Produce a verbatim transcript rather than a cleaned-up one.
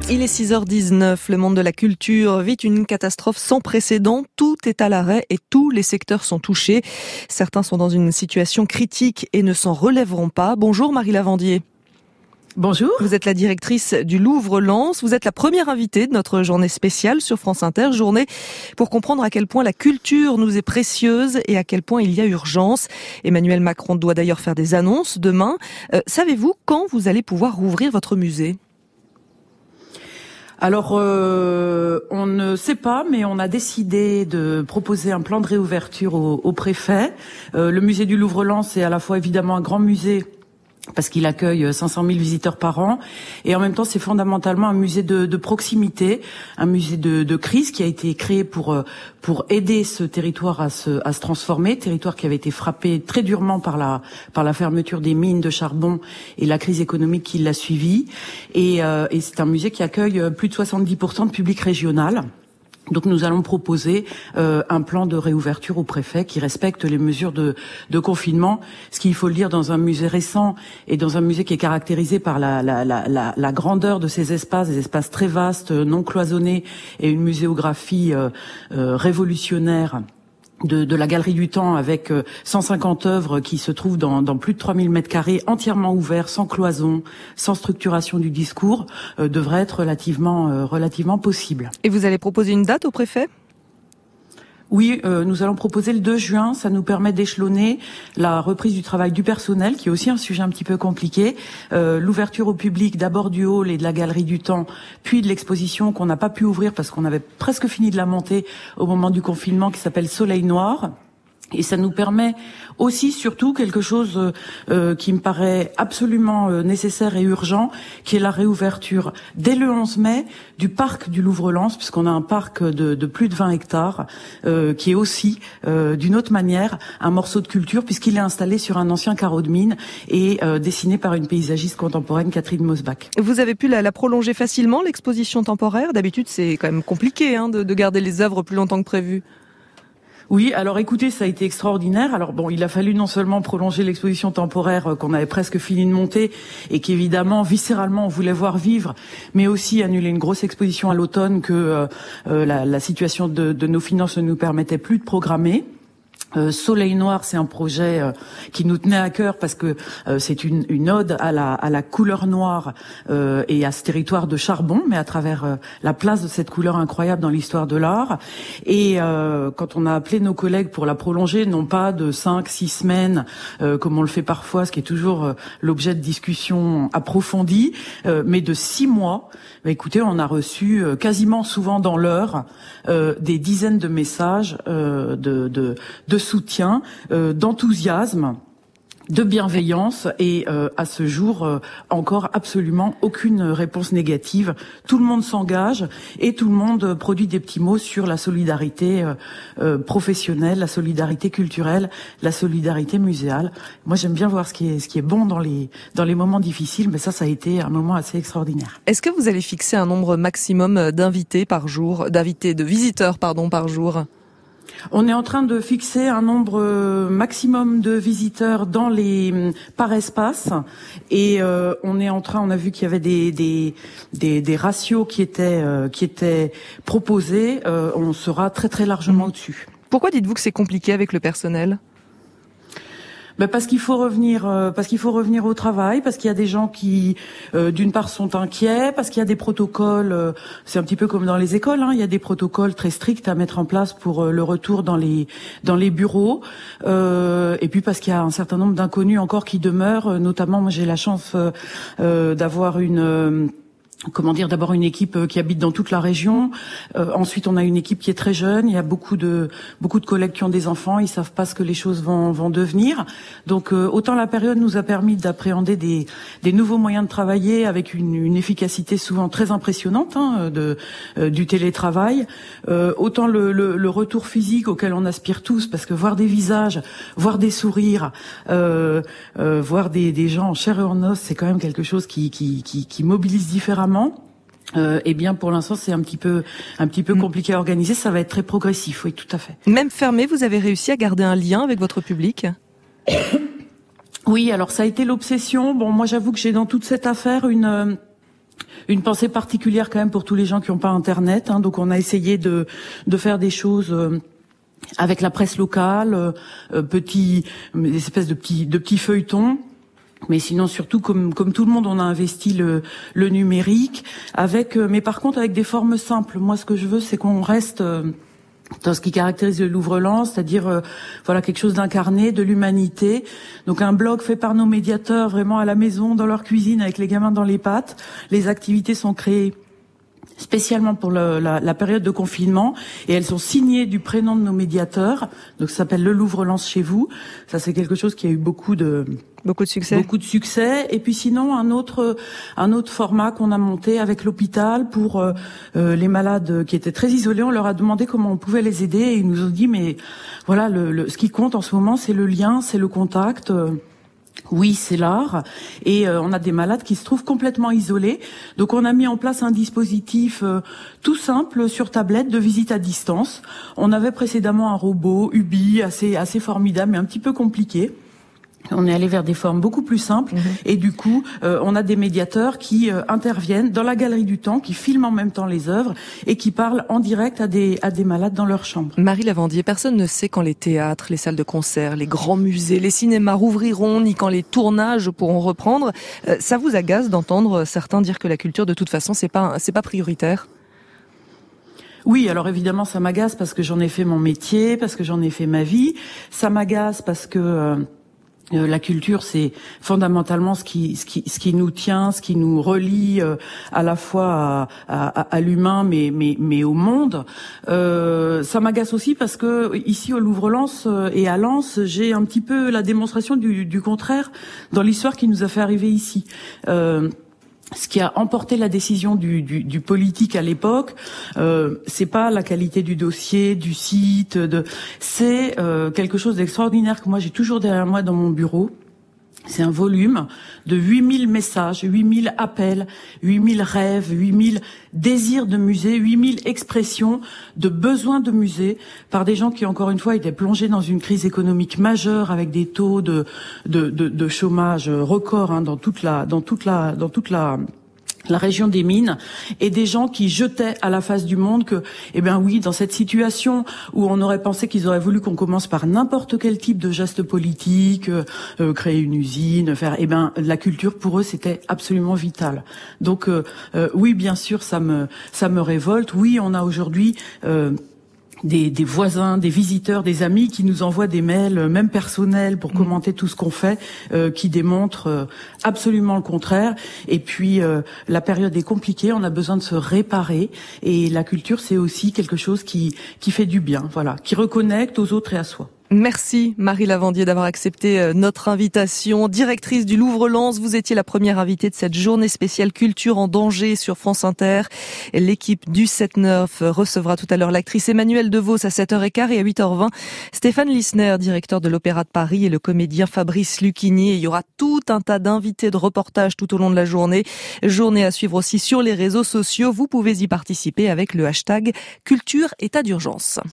Il est six heures dix-neuf, le monde de la culture vit une catastrophe sans précédent. Tout est à l'arrêt et tous les secteurs sont touchés. Certains sont dans une situation critique et ne s'en relèveront pas. Bonjour Marie Lavandier. Bonjour. Vous êtes la directrice du Louvre-Lens. Vous êtes la première invitée de notre journée spéciale sur France Inter. Journée pour comprendre à quel point la culture nous est précieuse et à quel point il y a urgence. Emmanuel Macron doit d'ailleurs faire des annonces demain. Euh, savez-vous quand vous allez pouvoir rouvrir votre musée ? Alors, euh, on ne sait pas, mais on a décidé de proposer un plan de réouverture au, au préfet. Euh, le musée du Louvre-Lens est à la fois évidemment un grand musée, parce qu'il accueille cinq cent mille visiteurs par an, et en même temps c'est fondamentalement un musée de, de proximité, un musée de, de crise qui a été créé pour pour aider ce territoire à se à se transformer, territoire qui avait été frappé très durement par la par la fermeture des mines de charbon et la crise économique qui l'a suivi, et, euh, et c'est un musée qui accueille plus de soixante-dix pour cent de public régional. Donc nous allons proposer euh, un plan de réouverture au préfet qui respecte les mesures de, de confinement. Ce qu'il faut le dire, dans un musée récent et dans un musée qui est caractérisé par la, la, la, la, la grandeur de ces espaces, des espaces très vastes, non cloisonnés, et une muséographie euh, euh, révolutionnaire de, de la Galerie du Temps, avec cent cinquante œuvres qui se trouvent dans, dans plus de trois mille mètres carrés, entièrement ouverts, sans cloison, sans structuration du discours, euh, devrait être relativement, euh, relativement possible. Et vous allez proposer une date au préfet ? Oui, euh, nous allons proposer le deux juin. Ça nous permet d'échelonner la reprise du travail du personnel, qui est aussi un sujet un petit peu compliqué. Euh, l'ouverture au public, d'abord du hall et de la Galerie du Temps, puis de l'exposition qu'on n'a pas pu ouvrir parce qu'on avait presque fini de la monter au moment du confinement, qui s'appelle Soleil Noir. Et ça nous permet aussi, surtout, quelque chose euh, qui me paraît absolument euh, nécessaire et urgent, qui est la réouverture dès le onze mai du parc du Louvre-Lens, puisqu'on a un parc de, de plus de vingt hectares, euh, qui est aussi, euh, d'une autre manière, un morceau de culture, puisqu'il est installé sur un ancien carreau de mine et euh, dessiné par une paysagiste contemporaine, Catherine Mosbach. Vous avez pu la, la prolonger facilement, l'exposition temporaire ? D'habitude, c'est quand même compliqué hein, de, de garder les œuvres plus longtemps que prévu. Oui, alors écoutez, ça a été extraordinaire. Alors bon, il a fallu non seulement prolonger l'exposition temporaire qu'on avait presque fini de monter et qu'évidemment, viscéralement, on voulait voir vivre, mais aussi annuler une grosse exposition à l'automne que euh, euh, la, la situation de, de nos finances ne nous permettait plus de programmer. Euh, Soleil Noir, c'est un projet euh, qui nous tenait à cœur parce que euh, c'est une, une ode à la, à la couleur noire euh, et à ce territoire de charbon, mais à travers euh, la place de cette couleur incroyable dans l'histoire de l'art. Et euh, quand on a appelé nos collègues pour la prolonger, non pas de cinq, six semaines, euh, comme on le fait parfois, ce qui est toujours euh, l'objet de discussions approfondies, euh, mais de six mois, bah, écoutez, on a reçu euh, quasiment souvent dans l'heure euh, des dizaines de messages euh, de, de, de soutien, euh, d'enthousiasme, de bienveillance, et euh, à ce jour euh, encore absolument aucune réponse négative. Tout le monde s'engage et tout le monde produit des petits mots sur la solidarité euh, euh, professionnelle, la solidarité culturelle, la solidarité muséale. Moi, j'aime bien voir ce qui est ce qui est bon dans les dans les moments difficiles, mais ça, ça a été un moment assez extraordinaire. Est-ce que vous allez fixer un nombre maximum d'invités par jour, d'invités, de visiteurs, pardon, par jour ? On est en train de fixer un nombre maximum de visiteurs dans les par espace, et euh, on est en train, on a vu qu'il y avait des des des, des ratios qui étaient euh, qui étaient proposés. Euh, on sera très très largement mmh. au-dessus. Pourquoi dites-vous que c'est compliqué avec le personnel ? Ben parce qu'il faut revenir, euh, parce qu'il faut revenir au travail, parce qu'il y a des gens qui, euh, d'une part, sont inquiets, parce qu'il y a des protocoles. Euh, c'est un petit peu comme dans les écoles, hein, il y a des protocoles très stricts à mettre en place pour euh, le retour dans les dans les bureaux. Euh, et puis parce qu'il y a un certain nombre d'inconnus encore qui demeurent. Notamment, moi, j'ai la chance euh, euh, d'avoir une euh, Comment dire, d'abord une équipe qui habite dans toute la région. Euh, ensuite, on a une équipe qui est très jeune. Il y a beaucoup de beaucoup de collègues qui ont des enfants. Ils savent pas ce que les choses vont vont devenir. Donc, euh, autant la période nous a permis d'appréhender des des nouveaux moyens de travailler avec une, une efficacité souvent très impressionnante hein, de euh, du télétravail. Euh, autant le, le le retour physique auquel on aspire tous, parce que voir des visages, voir des sourires, euh, euh, voir des des gens en chair et en os, c'est quand même quelque chose qui qui qui, qui mobilise différemment. Euh, eh bien, pour l'instant, c'est un petit peu, un petit peu compliqué à organiser. Ça va être très progressif, oui, tout à fait. Même fermé, vous avez réussi à garder un lien avec votre public ? Oui, alors ça a été l'obsession. Bon, moi, j'avoue que j'ai dans toute cette affaire une Une pensée particulière quand même pour tous les gens qui n'ont pas Internet. Hein, donc on a essayé de, de faire des choses euh, avec la presse locale, euh, petits, des espèces de petits, de petits feuilletons. Mais sinon, surtout, comme, comme tout le monde, on a investi le, le numérique, avec, euh, mais par contre avec des formes simples. Moi, ce que je veux, c'est qu'on reste euh, dans ce qui caractérise le Louvre-Lens, c'est-à-dire euh, voilà quelque chose d'incarné, de l'humanité. Donc un blog fait par nos médiateurs, vraiment à la maison, dans leur cuisine, avec les gamins dans les pattes. Les activités sont créées spécialement pour le, la, la période de confinement, et elles sont signées du prénom de nos médiateurs. Donc ça s'appelle Le Louvre-Lens chez vous. Ça, c'est quelque chose qui a eu beaucoup de beaucoup de succès. Beaucoup de succès. Et puis sinon, un autre un autre format qu'on a monté avec l'hôpital pour euh, euh, les malades qui étaient très isolés. On leur a demandé comment on pouvait les aider, et ils nous ont dit mais voilà, le, le, ce qui compte en ce moment, c'est le lien, c'est le contact. Euh, Oui, c'est l'art, et euh, on a des malades qui se trouvent complètement isolés. Donc on a mis en place un dispositif euh, tout simple sur tablette de visite à distance. On avait précédemment un robot Ubi assez assez formidable mais un petit peu compliqué. On est allé vers des formes beaucoup plus simples, mmh. et du coup, euh, on a des médiateurs qui euh, interviennent dans la galerie du temps, qui filment en même temps les œuvres et qui parlent en direct à des à des malades dans leur chambre. Marie Lavandier, personne ne sait quand les théâtres, les salles de concert, les grands musées, les cinémas rouvriront, ni quand les tournages pourront reprendre. Euh, ça vous agace d'entendre certains dire que la culture, de toute façon, c'est pas c'est pas prioritaire? Oui, alors évidemment, ça m'agace parce que j'en ai fait mon métier, parce que j'en ai fait ma vie. Ça m'agace parce que euh, Euh, la culture, c'est fondamentalement ce qui, ce qui, ce qui nous tient, ce qui nous relie euh, à la fois à, à, à l'humain, mais, mais, mais au monde. Euh, ça m'agace aussi parce que ici au Louvre-Lens euh, et à Lens, j'ai un petit peu la démonstration du, du contraire dans l'histoire qui nous a fait arriver ici. Euh, Ce qui a emporté la décision du, du, du politique à l'époque, euh, c'est pas la qualité du dossier, du site, de, c'est euh, quelque chose d'extraordinaire que moi j'ai toujours derrière moi dans mon bureau. C'est un volume de huit mille messages, huit mille appels, huit mille rêves, huit mille désirs de musée, huit mille expressions de besoins de musée par des gens qui, encore une fois, étaient plongés dans une crise économique majeure avec des taux de de, de, de chômage records hein, dans toute la dans toute la dans toute la la région des mines, et des gens qui jetaient à la face du monde que, eh bien oui, dans cette situation où on aurait pensé qu'ils auraient voulu qu'on commence par n'importe quel type de geste politique, euh, euh, créer une usine, faire, eh bien la culture pour eux c'était absolument vital. Donc euh, euh, oui, bien sûr, ça me ça me révolte. Oui, on a aujourd'hui euh, Des, des voisins, des visiteurs, des amis qui nous envoient des mails, même personnels, pour commenter tout ce qu'on fait, euh, qui démontrent euh, absolument le contraire. Et puis, euh, la période est compliquée, on a besoin de se réparer. Et la culture, c'est aussi quelque chose qui, qui fait du bien, voilà, qui reconnecte aux autres et à soi. Merci Marie Lavandier d'avoir accepté notre invitation. Directrice du Louvre-Lens, vous étiez la première invitée de cette journée spéciale Culture en danger sur France Inter. L'équipe du sept neuf recevra tout à l'heure l'actrice Emmanuelle DeVos à sept heures quinze et à huit heures vingt. Stéphane Lissner, directeur de l'Opéra de Paris, et le comédien Fabrice Lucchini. Il y aura tout un tas d'invités de reportages tout au long de la journée. Journée à suivre aussi sur les réseaux sociaux. Vous pouvez y participer avec le hashtag Culture État d'urgence.